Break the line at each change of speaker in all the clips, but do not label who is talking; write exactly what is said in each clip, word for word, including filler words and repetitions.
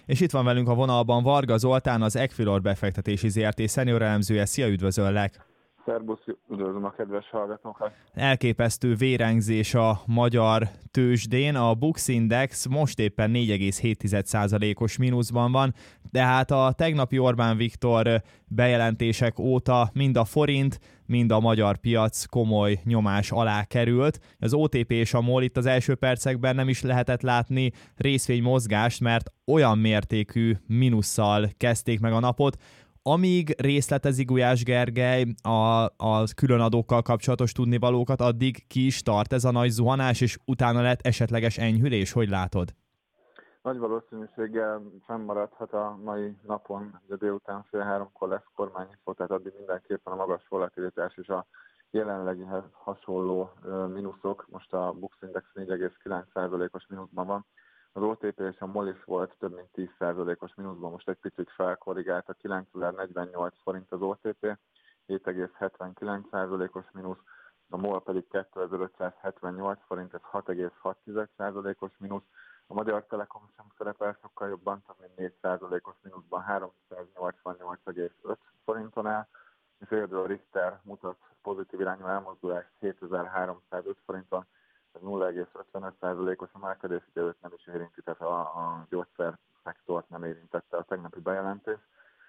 És itt van velünk a vonalban Varga Zoltán, az Equilor befektetési zé er té senior elemzője. Szia, üdvözöllek!
Szerbusz, üdvözlöm a kedves hallgatókat!
Elképesztő vérengzés a magyar tőzsdén, a Bux Index most éppen négy egész hét százalékos mínuszban van, de hát a tegnapi Orbán Viktor bejelentések óta mind a forint, mind a magyar piac komoly nyomás alá került. Az o té pé és a MOL itt az első percekben nem is lehetett látni részvénymozgást, mert olyan mértékű mínusszal kezdték meg a napot, amíg részletezik Gulyás Gergely a, a különadókkal kapcsolatos tudnivalókat, addig ki is tart ez a nagy zuhanás, és utána lett esetleges enyhülés. Hogy látod?
Nagy valószínűséggel fennmaradhat a mai napon, de délután fél háromkor lesz kormányinfo, tehát addig mindenképpen a magas volatilitás és a jelenlegihez hasonló mínuszok. Most a Bux Index négy egész kilenc százalékos mínuszban van. Az o té pé és a MOL is volt több mint tíz százalékos mínuszban, most egy picit felkorrigált, a kilenc egész negyvennyolc forint az o té pé, hét egész hetvenkilenc százalékos mínusz, a MOL pedig kétezer-ötszázhetvennyolc forint, ez hat egész hat százalékos mínusz. A Magyar Telekom sem szerepel sokkal jobban, több mint négy százalékos mínuszban, háromszáznyolcvannyolc egész öt forinton áll, és érdől Richter mutat pozitív irányú elmozdulást hétezer-háromszázöt forinton, ez nulla egész ötvenöt százalékos emelkedés, ugye őt nem is érinti, tehát a, a gyógyszerszektort nem érintette a tegnapi bejelentés.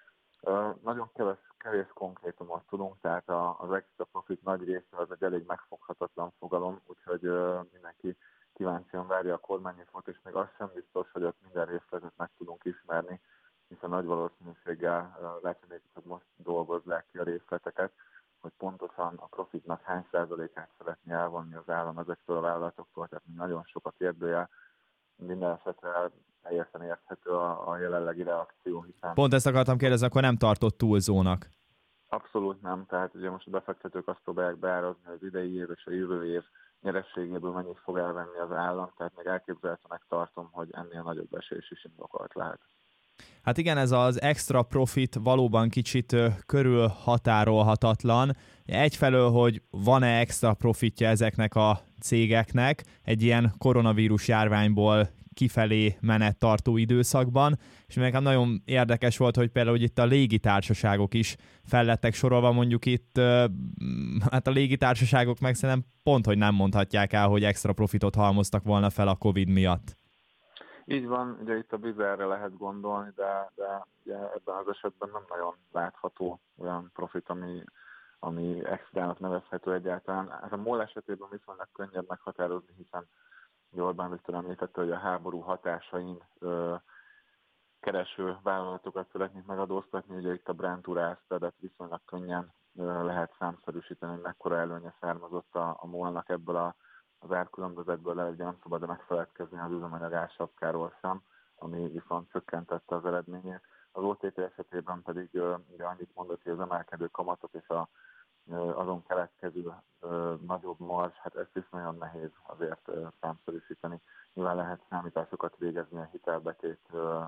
Uh, nagyon kevés, kevés konkrétumot tudunk, tehát a, az extra profit nagy része az egy elég megfoghatatlan fogalom, úgyhogy uh, mindenki kíváncsian várja a kormányinfót, és még az sem biztos, hogy ott minden részletet meg tudunk ismerni, hiszen nagy valószínűséggel uh, lehet, hogy most dolgozzák ki a részleteket, hogy pontosan a profitnak hány százalékát szeretné elvonni az állam ezektől a vállalatoktól, tehát nagyon sok a kérdőjel. Minden esetre teljesen érthető a, a jelenlegi reakció, hiszen...
Pont ezt akartam kérdezni, akkor nem tartott túlzónak?
Abszolút nem, tehát ugye most a befektetők azt próbálják beárazni, hogy az idei év és a jövő év nyerességéből mennyit fog elvenni az állam, tehát még elképzelhetőnek tartom, hogy ennél nagyobb esés is indokolt lehet.
Hát igen, ez az extra profit valóban kicsit körülhatárolhatatlan. Egyfelől, hogy van-e extra profitja ezeknek a cégeknek egy ilyen koronavírus járványból kifelé menet tartó időszakban, és nekem nagyon érdekes volt, hogy például hogy itt a légitársaságok is fellettek sorolva, mondjuk itt hát a légitársaságok meg szerintem pont, hogy nem mondhatják el, hogy extra profitot halmoztak volna fel a Covid miatt.
Így van, ugye itt a Bizerre lehet gondolni, de, de ugye ebben az esetben nem nagyon látható olyan profit, ami, ami extrának nevezhető egyáltalán. Hát a MOL esetében viszonylag könnyebb meghatározni, hiszen Orbán Viktor említette, hogy a háború hatásain ö, kereső vállalatokat szeretnék megadóztatni, ugye itt a Brent Uralsztedet viszonylag könnyen ö, lehet számszerűsíteni, hogy mekkora előnye származott a, a MOL-nak ebből a az árkülönbözetből, le, ugye nem szabad megfeledkezni az üzemanyag ársapkáról sem, ami viszont csökkentette az eredményét. Az o té pé esetében pedig ugye annyit mondott, hogy az emelkedő kamatok és a, azon keletkező nagyobb marzs, hát ezt is nagyon nehéz azért számszerűsíteni. Nyilván lehet számításokat végezni a hitelbetét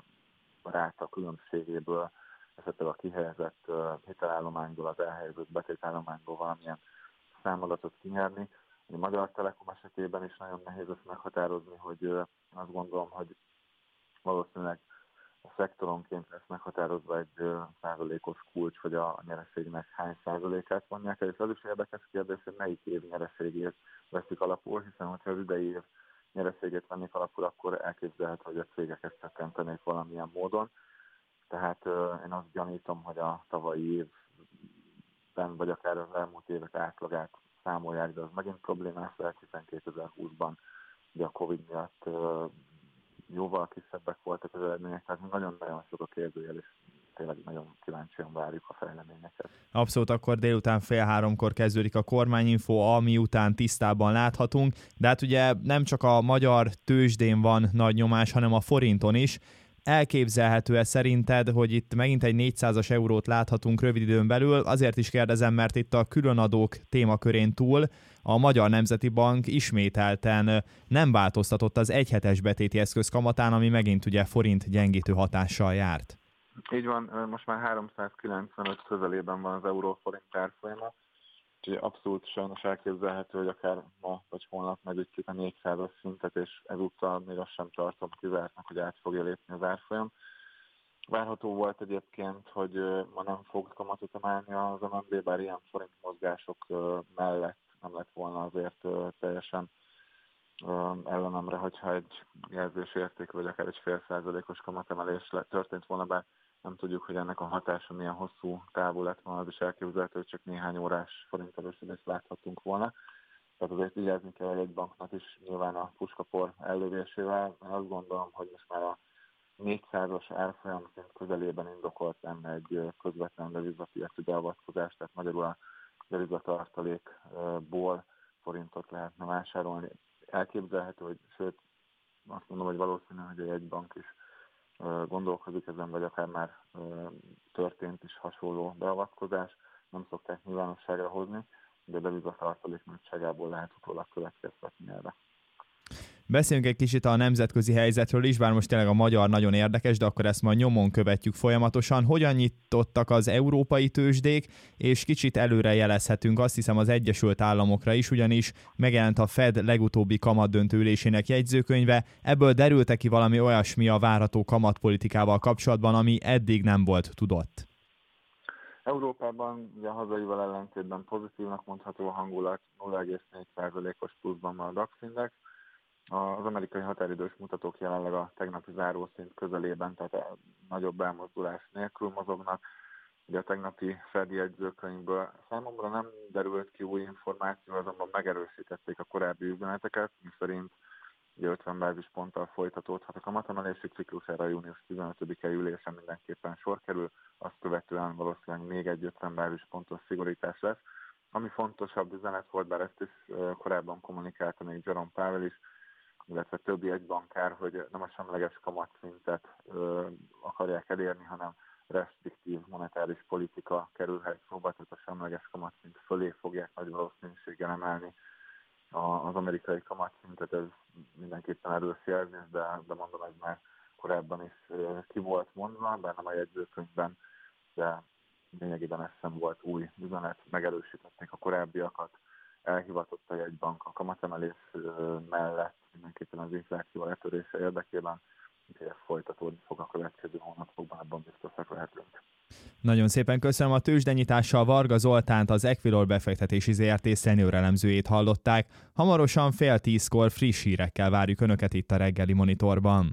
ráta különbségéből, esetleg a kihelyezett hitelállományból, az elhelyezett betétállományból valamilyen számadatot kinyerni. A Magyar Telekom esetében is nagyon nehéz ezt meghatározni, hogy azt gondolom, hogy valószínűleg a szektoronként lesz meghatározva egy százalékos kulcs, hogy a nyereségnek hány százalékát vonják el, és az is érdekes kérdés, hogy melyik év nyereségét veszik alapul, hiszen hogyha az idei év nyereségét vennék alapul, akkor elképzelhető, hogy a cégek ezt csökkentenék valamilyen módon. Tehát én azt gyanítom, hogy a tavalyi évben, vagy akár az elmúlt évek átlagát számolják, de az megint problémás lehet, hiszen kétezer-húszban ugye a Covid miatt uh, jóval kisebbek voltak az eredmények, tehát nagyon-nagyon sok a kérdőjel, és tényleg nagyon kíváncsian várjuk a fejleményeket.
Abszolút, akkor délután fél háromkor kezdődik a kormányinfo, ami után tisztában láthatunk, de hát ugye nem csak a magyar tőzsdén van nagy nyomás, hanem a forinton is. Elképzelhető-e szerinted, hogy itt megint egy négyszázas eurót láthatunk rövid időn belül? Azért is kérdezem, mert itt a különadók témakörén túl a Magyar Nemzeti Bank ismételten nem változtatott az egyhetes betéti eszköz kamatán, ami megint ugye forint gyengítő hatással járt.
Így van, most már háromszázkilencvenöt közelében van az euró-forint árfolyama, úgyhogy abszolút sajnos elképzelhető, hogy akár ma vagy holnap megütjük a négyszázas szintet, és ezúttal még azt sem tartom kizártnak, hogy át fogja lépni az árfolyam. Várható volt egyébként, hogy ma nem fog kamatot emelni az em en bé, bár ilyen forint mozgások mellett nem lett volna azért teljesen ellenemre, hogyha egy jelzésérték, vagy akár egy fél százalékos kamatemelés történt volna, bár nem tudjuk, hogy ennek a hatása milyen hosszú távú lett volna, az is elképzelhető, hogy csak néhány órás forinterősödést láthatunk volna. Tehát azért vigyázni kell egy banknak is nyilván a puskapor ellövésével. Én azt gondolom, hogy most már a négyszázas árfolyam szint közelében indokolt lenne egy közvetlen devizapiaci beavatkozás, tehát magyarul a devizatartalékból forintot lehetne vásárolni. Elképzelhető, hogy sőt, azt mondom, hogy valószínű, hogy egy bank is gondolkozik ezen, vagy akár már történt is hasonló beavatkozás. Nem szokták nyilvánosságra hozni, de a devizatartalék nagyságából lehet utólag következtetni erre.
Beszéljünk egy kicsit a nemzetközi helyzetről is, bár most tényleg a magyar nagyon érdekes, de akkor ezt majd nyomon követjük folyamatosan. Hogyan nyitottak az európai tőzsdék, és kicsit előre jelezhetünk azt hiszem az Egyesült Államokra is, ugyanis megjelent a Fed legutóbbi kamatdöntő ülésének jegyzőkönyve. Ebből derült ki valami olyasmi a várható kamatpolitikával kapcsolatban, ami eddig nem volt tudott?
Európában ugye a hazaival ellentétben pozitívnak mondható a hangulat, nulla egész négy százalékos pluszban van a DAX index. Az amerikai határidős mutatók jelenleg a tegnapi zárószint közelében, tehát a nagyobb elmozdulás nélkül mozognak. Ugye a tegnapi Fed jegyzőkönyvből számomra nem derült ki új információ, azonban megerősítették a korábbi üzeneteket, miszerint ötven bázisponttal folytatódhat a kamatemelési ciklusára a június tizenötödike ülésen mindenképpen sor kerül, azt követően valószínűleg még egy ötven bázispontos szigorítás lesz. Ami fontosabb üzenet volt, bár ezt is korábban kommunikálta még Jerome Powell is, illetve többi jegybankár, hogy nem a semleges kamatszintet ö, akarják elérni, hanem restriktív monetáris politika kerülhet szóba, tehát a semleges kamatszint fölé fogják nagy valószínűséggel emelni a, az amerikai kamatszintet, ez mindenképpen erős jelzés, de, de mondom, ez már korábban is ö, ki volt mondva, bár nem a jegyzőkönyvben, de lényegében ez sem volt új üzenet, megerősítették a korábbiakat, elhivatott a jegybank a kamatemelés mellett mindenképpen az infláció letörése érdekében, úgyhogy ez folytatódni fog a következő hónapokban, abban biztosak lehetünk.
Nagyon szépen köszönöm. A tőzsdenyitással Varga Zoltánt, az Equilor befektetési zé er té senior elemzőjét hallották. Hamarosan fél tízkor friss hírekkel várjuk Önöket itt a reggeli monitorban.